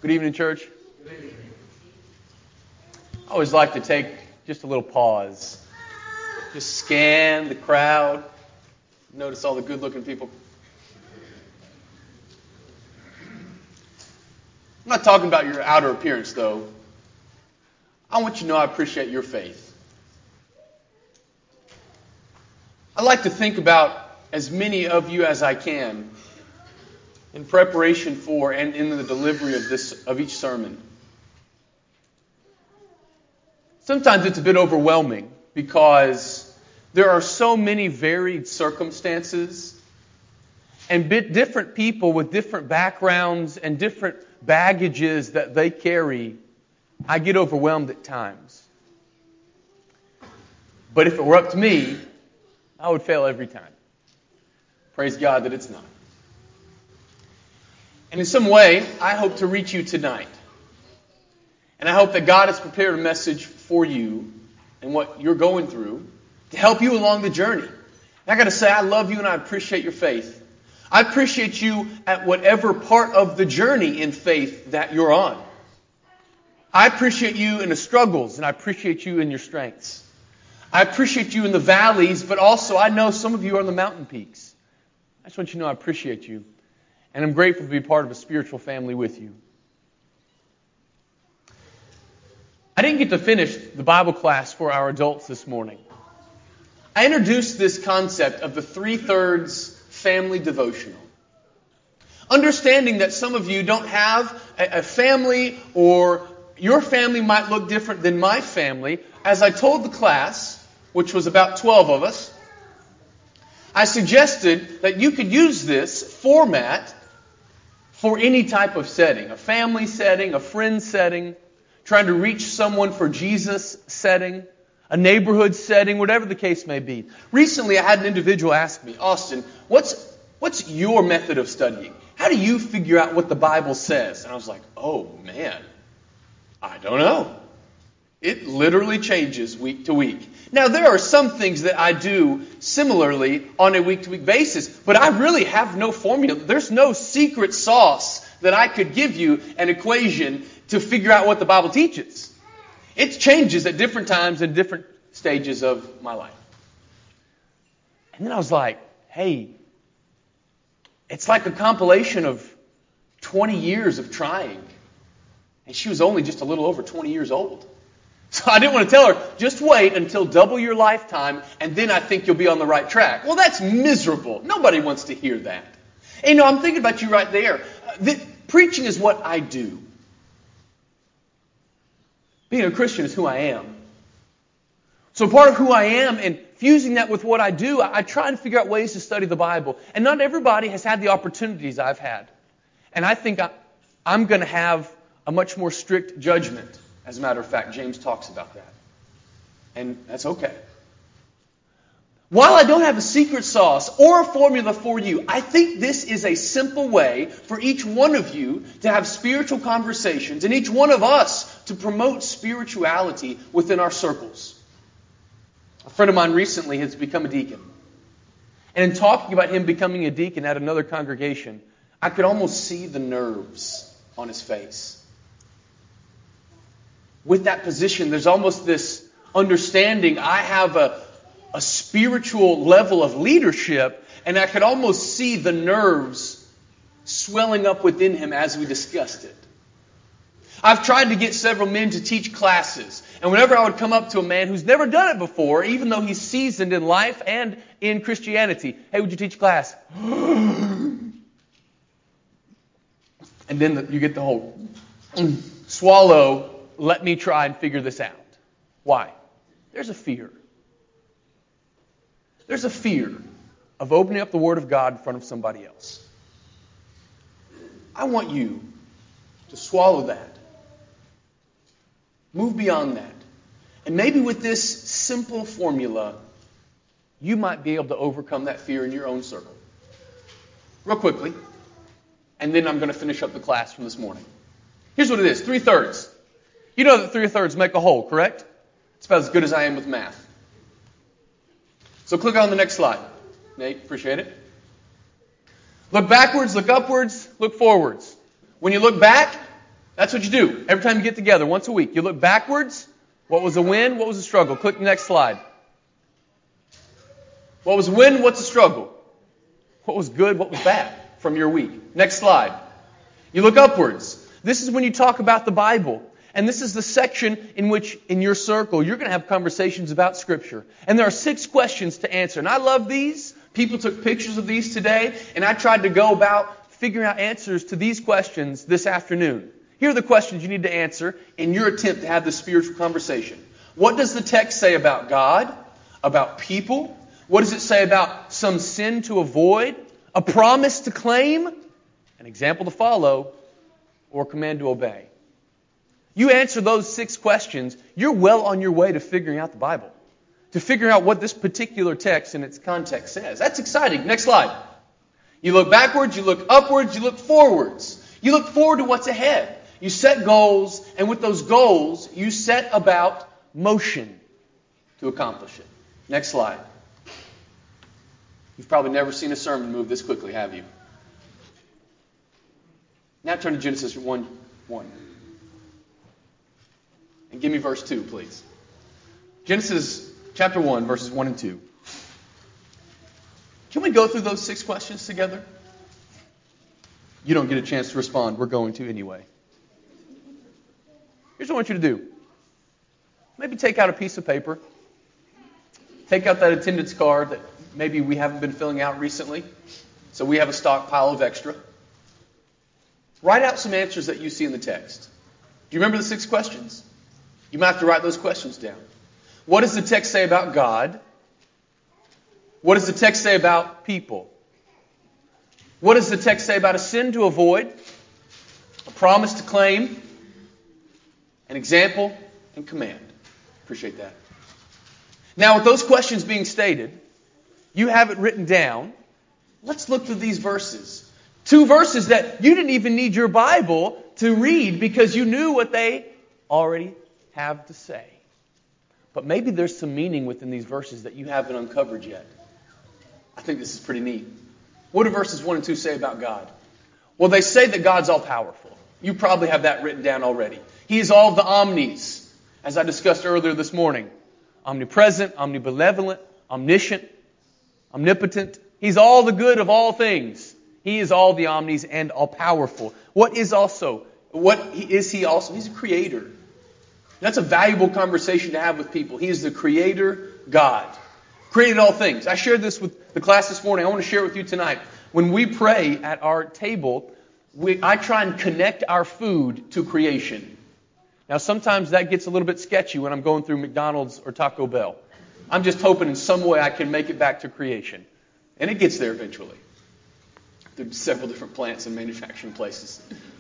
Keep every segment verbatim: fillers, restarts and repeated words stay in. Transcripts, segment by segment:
Good evening, church. I always like to take just a little pause. Just scan the crowd. Notice all the good-looking people. I'm not talking about your outer appearance, though. I want you to know I appreciate your faith. I like to think about as many of you as I can in preparation for and in the delivery of this of each sermon. Sometimes it's a bit overwhelming because there are so many varied circumstances and bit different people with different backgrounds and different baggages that they carry. I get overwhelmed at times. But if it were up to me, I would fail every time. Praise God that it's not. And in some way, I hope to reach you tonight. And I hope that God has prepared a message for you and what you're going through to help you along the journey. And I got to say, I love you and I appreciate your faith. I appreciate you at whatever part of the journey in faith that you're on. I appreciate you in the struggles and I appreciate you in your strengths. I appreciate you in the valleys, but also I know some of you are on the mountain peaks. I just want you to know I appreciate you. And I'm grateful to be part of a spiritual family with you. I didn't get to finish the Bible class for our adults this morning. I introduced this concept of the three-thirds family devotional. Understanding that some of you don't have a, a family, or your family might look different than my family. As I told the class, which was about twelve of us, I suggested that you could use this format for any type of setting. A family setting, a friend setting, trying to reach someone for Jesus setting, a neighborhood setting, whatever the case may be. Recently, I had an individual ask me, Austin, what's what's your method of studying? How do you figure out what the Bible says? And I was like, oh man, I don't know. It literally changes week to week. Now, there are some things that I do similarly on a week-to-week basis, but I really have no formula. There's no secret sauce that I could give you an equation to figure out what the Bible teaches. It changes at different times and different stages of my life. And then I was like, hey, it's like a compilation of twenty years of trying. And she was only just a little over twenty years old. So I didn't want to tell her, just wait until double your lifetime, and then I think you'll be on the right track. Well, that's miserable. Nobody wants to hear that. And, you know, I'm thinking about you right there. Uh, the, preaching is what I do. Being a Christian is who I am. So part of who I am, and fusing that with what I do, I, I try and figure out ways to study the Bible. And not everybody has had the opportunities I've had. And I think I, I'm going to have a much more strict judgment. As a matter of fact, James talks about that. And that's okay. While I don't have a secret sauce or a formula for you, I think this is a simple way for each one of you to have spiritual conversations and each one of us to promote spirituality within our circles. A friend of mine recently has become a deacon. And in talking about him becoming a deacon at another congregation, I could almost see the nerves on his face. With that position, there's almost this understanding I have a, a spiritual level of leadership, and I could almost see the nerves swelling up within him as we discussed it. I've tried to get several men to teach classes, and whenever I would come up to a man who's never done it before, even though he's seasoned in life and in Christianity, hey, would you teach class? And then the, you get the whole swallow. Let me try and figure this out. Why? There's a fear. There's a fear of opening up the Word of God in front of somebody else. I want you to swallow that. Move beyond that. And maybe with this simple formula, you might be able to overcome that fear in your own circle. Real quickly. And then I'm going to finish up the class from this morning. Here's what it is. Three-thirds. You know that three-thirds make a whole, correct? It's about as good as I am with math. So click on the next slide. Nate, appreciate it. Look backwards, look upwards, look forwards. When you look back, That's what you do every time you get together, once a week. You look backwards. What was a win? What was a struggle? Click the next slide. What was a win? What's a struggle? What was good? What was bad from your week? Next slide. You look upwards. This is when you talk about the Bible. And this is the section in which, in your circle, you're going to have conversations about Scripture. And there are six questions to answer. And I love these. People took pictures of these today. And I tried to go about figuring out answers to these questions this afternoon. Here are the questions you need to answer in your attempt to have this spiritual conversation. What does the text say about God? About people? What does it say about some sin to avoid? A promise to claim? An example to follow? Or a command to obey? You answer those six questions, you're well on your way to figuring out the Bible. To figuring out what this particular text in its context says. That's exciting. Next slide. You look backwards, you look upwards, you look forwards. You look forward to what's ahead. You set goals, and with those goals, you set about motion to accomplish it. Next slide. You've probably never seen a sermon move this quickly, have you? Now turn to Genesis one one. And give me verse two, please. Genesis chapter one, verses one and two. Can we go through those six questions together? You don't get a chance to respond. We're going to anyway. Here's what I want you to do. Maybe take out a piece of paper. Take out that attendance card that maybe we haven't been filling out recently. So we have a stockpile of extra. Write out some answers that you see in the text. Do you remember the six questions? You might have to write those questions down. What does the text say about God? What does the text say about people? What does the text say about a sin to avoid? A promise to claim? An example and command. Appreciate that. Now, with those questions being stated, you have it written down. Let's look through these verses. Two verses that you didn't even need your Bible to read because you knew what they already have to say. But maybe there's some meaning within these verses that you haven't uncovered yet. I think this is pretty neat. What do verses one and two say about God? Well, they say that God's all-powerful. You probably have that written down already. He is all of the omnis, as I discussed earlier this morning. Omnipresent, omnibenevolent, omniscient, omnipotent. He's all the good of all things. He is all the omnis and all-powerful. What is also, what is He also? He's a creator. That's a valuable conversation to have with people. He is the creator God. Created all things. I shared this with the class this morning. I want to share it with you tonight. When we pray at our table, we, I try and connect our food to creation. Now, sometimes that gets a little bit sketchy when I'm going through McDonald's or Taco Bell. I'm just hoping in some way I can make it back to creation. And it gets there eventually. There's several different plants and manufacturing places.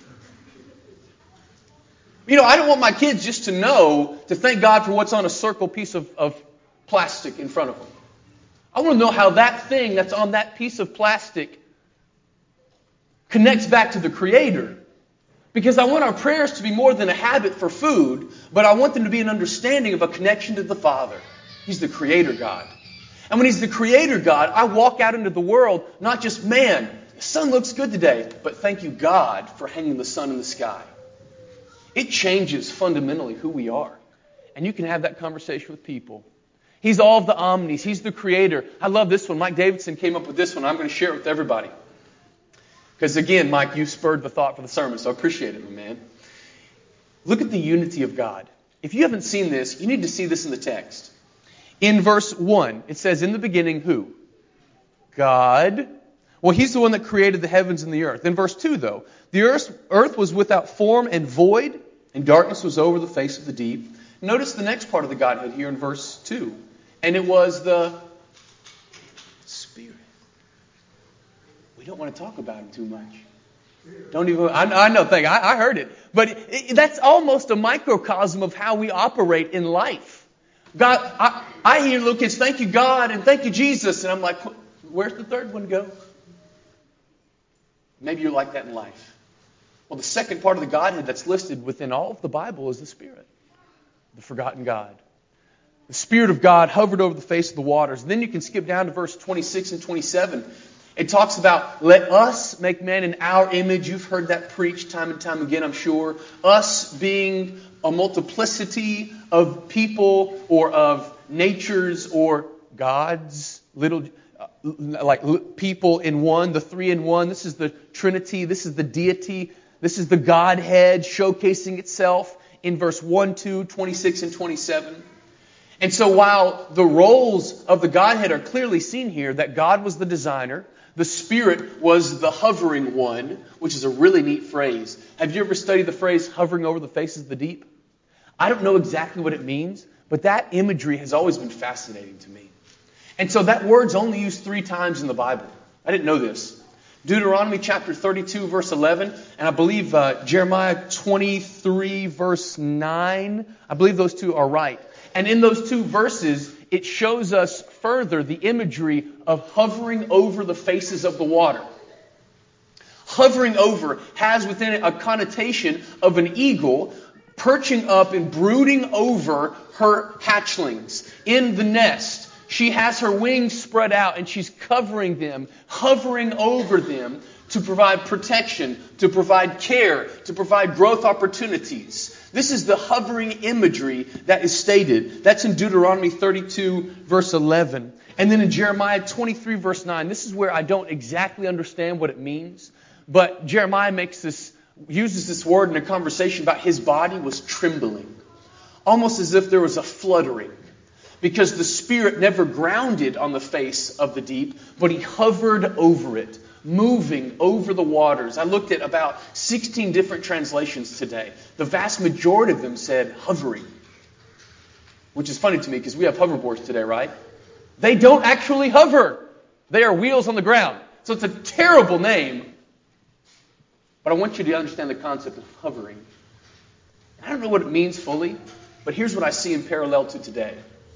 You know, I don't want my kids just to know to thank God for what's on a circle piece of, of plastic in front of them. I want to know how that thing that's on that piece of plastic connects back to the Creator. Because I want our prayers to be more than a habit for food, but I want them to be an understanding of a connection to the Father. He's the Creator God. And when He's the Creator God, I walk out into the world, not just, man, the sun looks good today, but thank you, God, for hanging the sun in the sky. It changes fundamentally who we are. And you can have that conversation with people. He's all of the omnis. He's the Creator. I love this one. Mike Davidson came up with this one. I'm going to share it with everybody. Because again, Mike, you spurred the thought for the sermon, so I appreciate it, my man. Look at the unity of God. If you haven't seen this, you need to see this in the text. In verse one, it says, in the beginning, who? God. Well, He's the one that created the heavens and the earth. In verse two, though, the earth, earth was without form and void, and darkness was over the face of the deep. Notice the next part of the Godhead here in verse two. And it was the Spirit. We don't want to talk about Him too much. Don't even, I, I know, thank I, I heard it. But it, it, that's almost a microcosm of how we operate in life. God, I, I hear little kids, thank you, God, and thank you, Jesus. And I'm like, where's the third one go? Maybe you're like that in life. Well, the second part of the Godhead that's listed within all of the Bible is the Spirit. The forgotten God. The Spirit of God hovered over the face of the waters. And then you can skip down to verse twenty-six and twenty-seven. It talks about, let us make man in our image. You've heard that preached time and time again, I'm sure. Us being a multiplicity of people or of natures or gods, little uh, like people in one, the three in one. This is the Trinity. This is the deity. This is the Godhead showcasing itself in verse one, two, twenty-six, and twenty-seven. And so while the roles of the Godhead are clearly seen here, that God was the designer, the Spirit was the hovering one, which is a really neat phrase. Have you ever studied the phrase hovering over the faces of the deep? I don't know exactly what it means, but that imagery has always been fascinating to me. And so that word's only used three times in the Bible. I didn't know this. Deuteronomy chapter thirty-two, verse eleven, and I believe uh, Jeremiah twenty-three, verse nine. I believe those two are right. And in those two verses, it shows us further the imagery of hovering over the faces of the water. Hovering over has within it a connotation of an eagle perching up and brooding over her hatchlings in the nest. She has her wings spread out and she's covering them, hovering over them to provide protection, to provide care, to provide growth opportunities. This is the hovering imagery that is stated. That's in Deuteronomy thirty-two, verse eleven. And then in Jeremiah twenty-three, verse nine, this is where I don't exactly understand what it means. But Jeremiah makes this, uses this word in a conversation about his body was trembling. Almost as if there was a fluttering. Because the Spirit never grounded on the face of the deep, but He hovered over it, moving over the waters. I looked at about sixteen different translations today. The vast majority of them said hovering. Which is funny to me because we have hoverboards today, right? They don't actually hover. They are wheels on the ground. So it's a terrible name. But I want you to understand the concept of hovering. I don't know what it means fully, but here's what I see in parallel to today.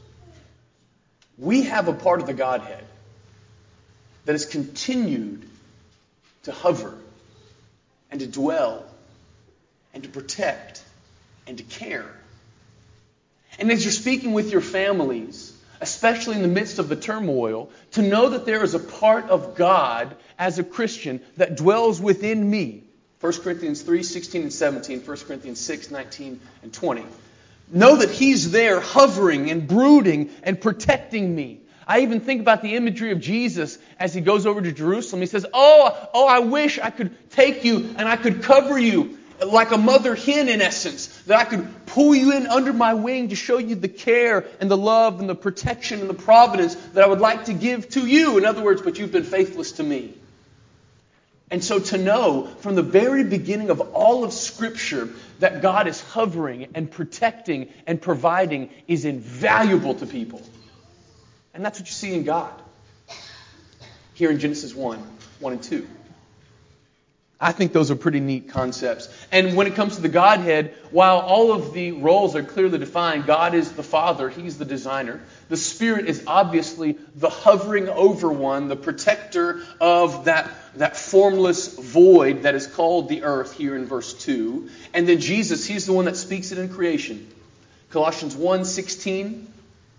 We have a part of the Godhead that has continued to hover and to dwell and to protect and to care. And as you're speaking with your families, especially in the midst of the turmoil, to know that there is a part of God as a Christian that dwells within me. First Corinthians three, sixteen and seventeen, First Corinthians six, nineteen and twenty. Know that He's there hovering and brooding and protecting me. I even think about the imagery of Jesus as He goes over to Jerusalem. He says, oh, oh, I wish I could take you and I could cover you like a mother hen in essence. That I could pull you in under my wing to show you the care and the love and the protection and the providence that I would like to give to you. In other words, but you've been faithless to me. And so to know from the very beginning of all of Scripture that God is hovering and protecting and providing is invaluable to people. And that's what you see in God. Here in Genesis one, one and two. I think those are pretty neat concepts. And when it comes to the Godhead, while all of the roles are clearly defined, God is the Father, He's the designer. The Spirit is obviously the hovering over one, the protector of that, that formless void that is called the earth here in verse two. And then Jesus, He's the one that speaks it in creation. Colossians one sixteen.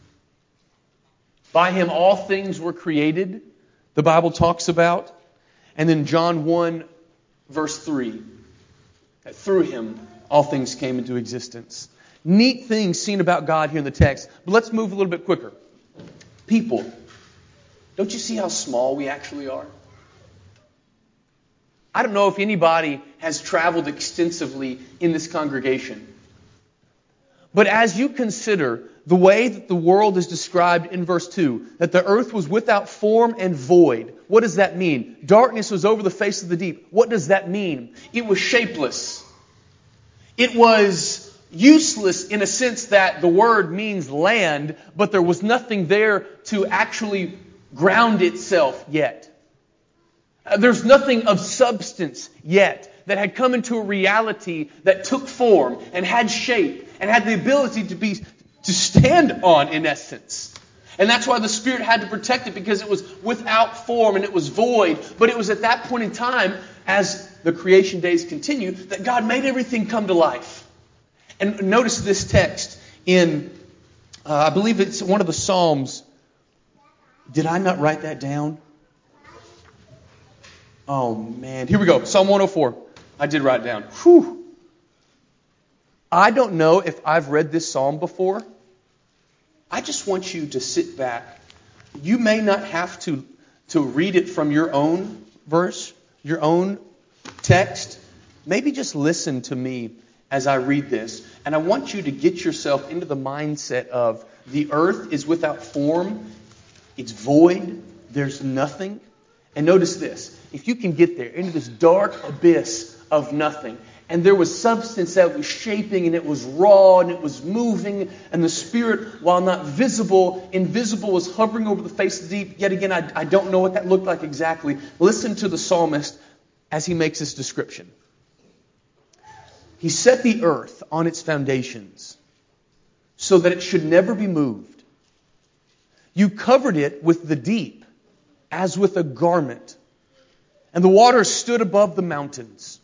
By Him all things were created, the Bible talks about. And then John one verse three, that through Him all things came into existence. Neat things seen about God here in the text. But let's move a little bit quicker. People. Don't you see how small we actually are? I don't know if anybody has traveled extensively in this congregation. But as you consider the way that the world is described in verse two, that the earth was without form and void. What does that mean? Darkness was over the face of the deep. What does that mean? It was shapeless. It was useless in a sense that the word means land, but there was nothing there to actually ground itself yet. There's nothing of substance yet that had come into a reality that took form and had shape and had the ability to be to stand on, in essence. And that's why the Spirit had to protect it, because it was without form and it was void. But it was at that point in time, as the creation days continue, that God made everything come to life. And notice this text in, uh, I believe it's one of the Psalms. Did I not write that down? Oh, man. Here we go. Psalm one oh four. I did write it down. Whew. I don't know if I've read this psalm before. I just want you to sit back. You may not have to, to read it from your own verse, your own text. Maybe just listen to me as I read this. And I want you to get yourself into the mindset of the earth is without form. It's void. There's nothing. And notice this. If you can get there into this dark abyss of nothing, and there was substance that was shaping, and it was raw, and it was moving, and the Spirit, while not visible, invisible, was hovering over the face of the deep. Yet again, I, I don't know what that looked like exactly. Listen to the psalmist as he makes this description. He set the earth on its foundations so that it should never be moved. You covered it with the deep as with a garment, and the waters stood above the mountains.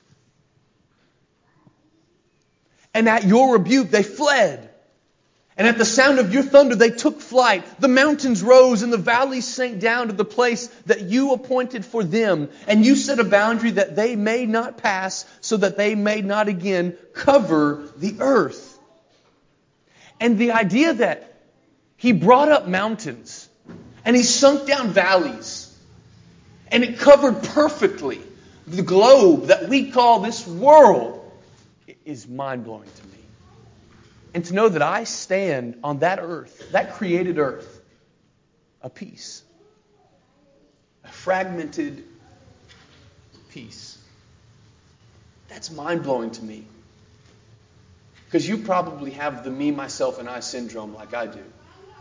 And at your rebuke they fled. And at the sound of your thunder they took flight. The mountains rose and the valleys sank down to the place that you appointed for them. And you set a boundary that they may not pass, so that they may not again cover the earth. And the idea that He brought up mountains and He sunk down valleys, and it covered perfectly the globe that we call this world, is mind-blowing to me. And to know that I stand on that earth, that created earth, a piece. A fragmented piece. That's mind-blowing to me. Because you probably have the me, myself, and I syndrome like I do.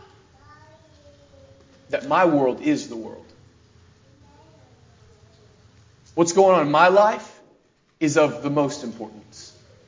That my world is the world. What's going on in my life is of the most importance.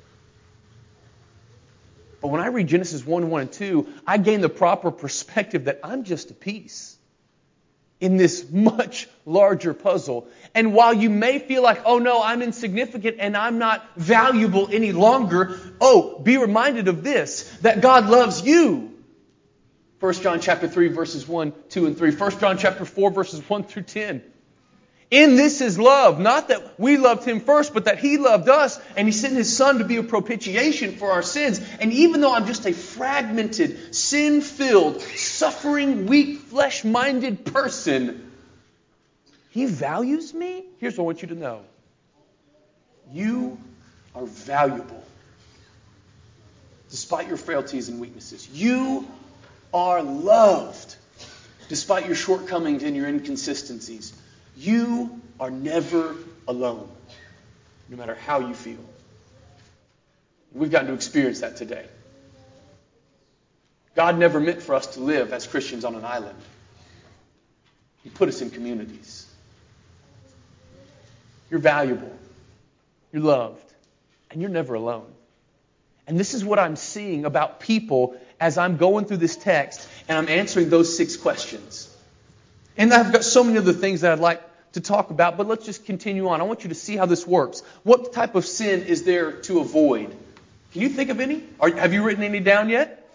But when I read Genesis one, one, and two, I gain the proper perspective that I'm just a piece in this much larger puzzle. And while you may feel like, oh no, I'm insignificant and I'm not valuable any longer, oh, be reminded of this, that God loves you. First John chapter three, verses one, two, and three. First John chapter four, verses one through ten. In this is love, not that we loved Him first, but that He loved us, and He sent His Son to be a propitiation for our sins. And even though I'm just a fragmented, sin-filled, suffering, weak, flesh-minded person, He values me? Here's what I want you to know. You are valuable. Despite your frailties and weaknesses. You are loved. Despite your shortcomings and your inconsistencies. You are never alone, no matter how you feel. We've gotten to experience that today. God never meant for us to live as Christians on an island. He put us in communities. You're valuable. You're loved. And you're never alone. And this is what I'm seeing about people as I'm going through this text and I'm answering those six questions. And I've got so many other things that I'd like to talk about, but let's just continue on. I want you to see how this works. What type of sin is there to avoid? Can you think of any? Are, have you written any down yet?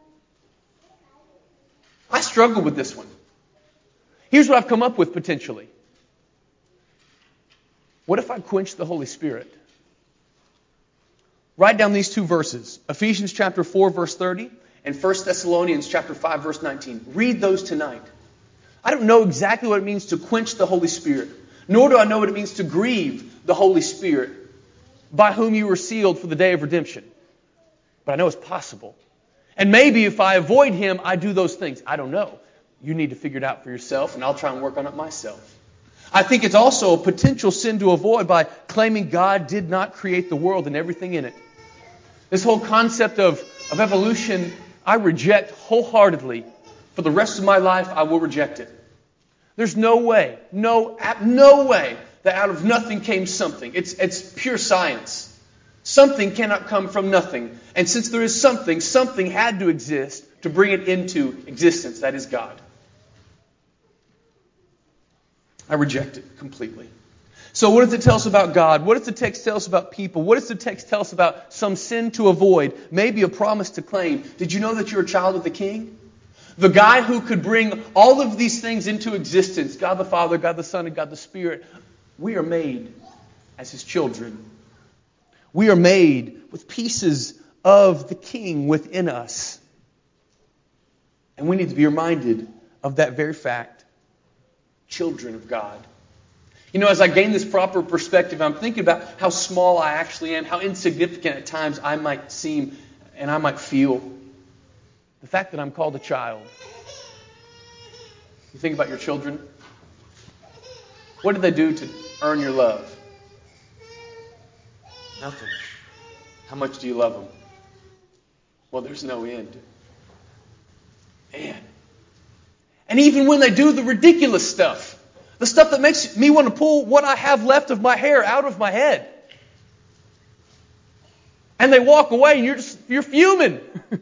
I struggle with this one. Here's what I've come up with potentially. What if I quench the Holy Spirit? Write down these two verses. Ephesians chapter four, verse thirty, and First Thessalonians chapter five, verse nineteen. Read those tonight. I don't know exactly what it means to quench the Holy Spirit, nor do I know what it means to grieve the Holy Spirit, by whom you were sealed for the day of redemption. But I know it's possible. And maybe if I avoid Him, I do those things. I don't know. You need to figure it out for yourself, and I'll try and work on it myself. I think it's also a potential sin to avoid by claiming God did not create the world and everything in it. This whole concept of, of evolution, I reject wholeheartedly. For the rest of my life, I will reject it. There's no way, no, no way that out of nothing came something. It's, it's pure science. Something cannot come from nothing. And since there is something, something had to exist to bring it into existence. That is God. I reject it completely. So what does it tell us about God? What does the text tell us about people? What does the text tell us about some sin to avoid? Maybe a promise to claim. Did you know that you're a child of the King? The guy who could bring all of these things into existence, God the Father, God the Son, and God the Spirit, we are made as His children. We are made with pieces of the King within us. And we need to be reminded of that very fact. Children of God. You know, as I gain this proper perspective, I'm thinking about how small I actually am, how insignificant at times I might seem and I might feel. The fact that I'm called a child. You think about your children. What do they do to earn your love? Nothing. How much do you love them? Well, there's no end. Man. And even when they do the ridiculous stuff, the stuff that makes me want to pull what I have left of my hair out of my head. And they walk away and you're just, you're fuming. It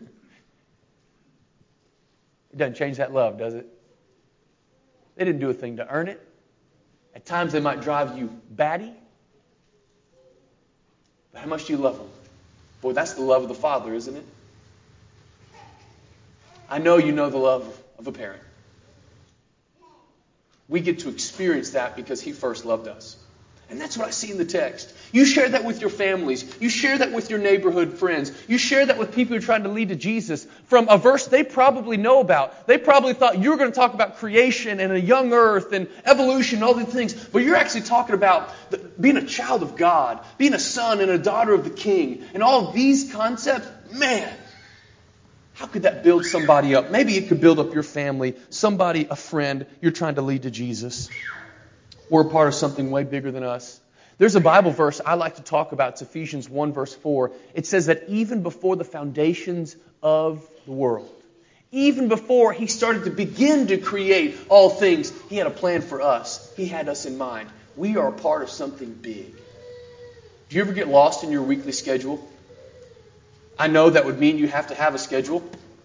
doesn't change that love, does it? They didn't do a thing to earn it. At times they might drive you batty. But how much do you love them? Boy, that's the love of the Father, isn't it? I know you know the love of a parent. We get to experience that because He first loved us. And that's what I see in the text. You share that with your families. You share that with your neighborhood friends. You share that with people who are trying to lead to Jesus from a verse they probably know about. They probably thought you were going to talk about creation and a young earth and evolution and all these things. But you're actually talking about the, being a child of God, being a son and a daughter of the King. And all of these concepts, man, how could that build somebody up? Maybe it could build up your family, somebody, a friend you're trying to lead to Jesus. We're a part of something way bigger than us. There's a Bible verse I like to talk about. It's Ephesians one verse four. It says that even before the foundations of the world, even before He started to begin to create all things, He had a plan for us. He had us in mind. We are a part of something big. Do you ever get lost in your weekly schedule? I know that would mean you have to have a schedule.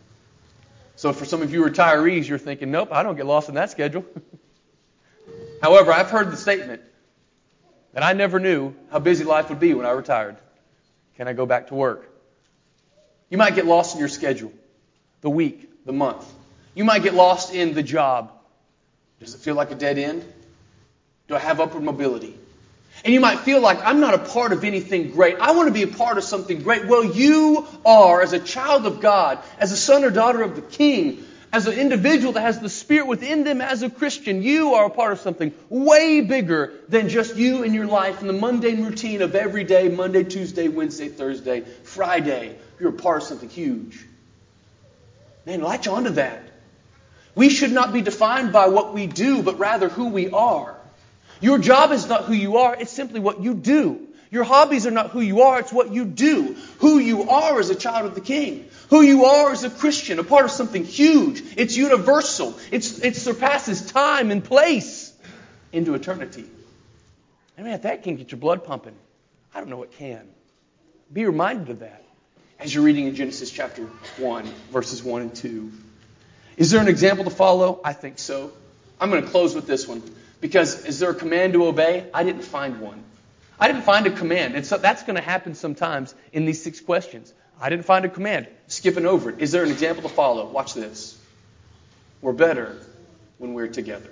So for some of you retirees, you're thinking, nope, I don't get lost in that schedule. However, I've heard the statement that I never knew how busy life would be when I retired. Can I go back to work? You might get lost in your schedule, the week, the month. You might get lost in the job. Does it feel like a dead end? Do I have upward mobility? And you might feel like, I'm not a part of anything great. I want to be a part of something great. Well, you are, as a child of God, as a son or daughter of the King, as an individual that has the Spirit within them as a Christian, you are a part of something way bigger than just you and your life and the mundane routine of every day, Monday, Tuesday, Wednesday, Thursday, Friday. You're a part of something huge. Man, latch onto that. We should not be defined by what we do, but rather who we are. Your job is not who you are, it's simply what you do. Your hobbies are not who you are, it's what you do. Who you are as a child of the King. Who you are as a Christian, a part of something huge. It's universal. It's, it surpasses time and place into eternity. I mean, if that can get your blood pumping, I don't know what can. Be reminded of that as you're reading in Genesis chapter one, verses one and two. Is there an example to follow? I think so. I'm going to close with this one. Because is there a command to obey? I didn't find one. I didn't find a command. And so that's going to happen sometimes in these six questions. I didn't find a command. Skipping over it. Is there an example to follow? Watch this. We're better when we're together.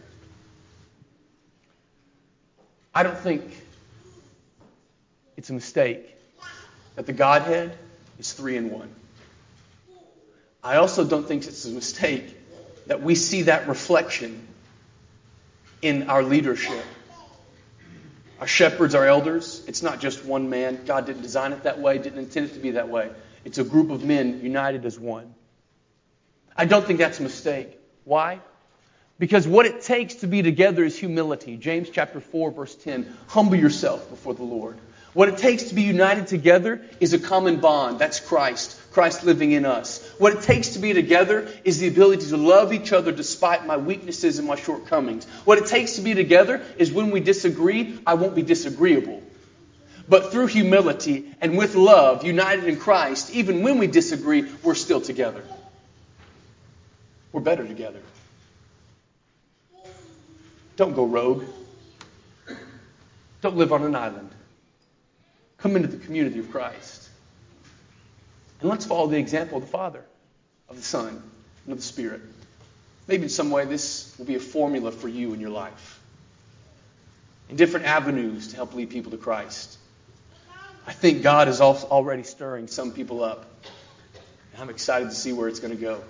I don't think it's a mistake that the Godhead is three in one. I also don't think it's a mistake that we see that reflection in our leadership. Our shepherds, our elders, it's not just one man. God didn't design it that way, didn't intend it to be that way. It's a group of men united as one. I don't think that's a mistake. Why? Because what it takes to be together is humility. James chapter four, verse ten, humble yourself before the Lord. What it takes to be united together is a common bond. That's Christ. Christ living in us. What it takes to be together is the ability to love each other despite my weaknesses and my shortcomings. What it takes to be together is when we disagree, I won't be disagreeable. But through humility and with love, united in Christ, even when we disagree, we're still together. We're better together. Don't go rogue. Don't live on an island. Come into the community of Christ. And let's follow the example of the Father, of the Son, and of the Spirit. Maybe in some way this will be a formula for you in your life. and different avenues to help lead people to Christ. I think God is also already stirring some people up. And I'm excited to see where it's going to go.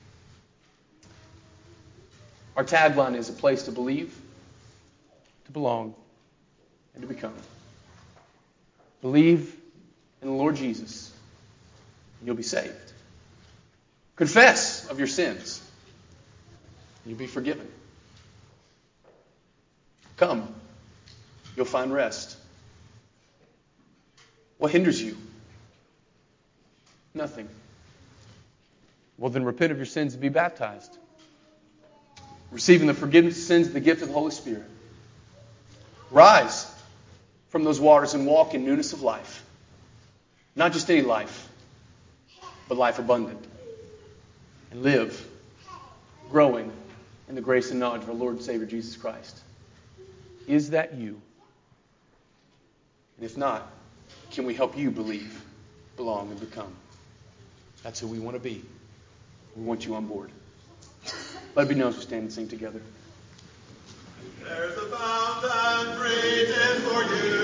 Our tagline is a place to believe, to belong, and to become. Believe in the Lord Jesus, and you'll be saved. Confess of your sins, and you'll be forgiven. Come, you'll find rest. What hinders you? Nothing. Well, then repent of your sins and be baptized. Receiving the forgiveness of sins, the gift of the Holy Spirit. Rise from those waters and walk in newness of life. Not just any life, but life abundant. And live growing in the grace and knowledge of our Lord and Savior Jesus Christ. Is that you? And if not, can we help you believe, belong, and become? That's who we want to be. We want you on board. Let it be known as we stand and sing together. There's a fountain waiting for you.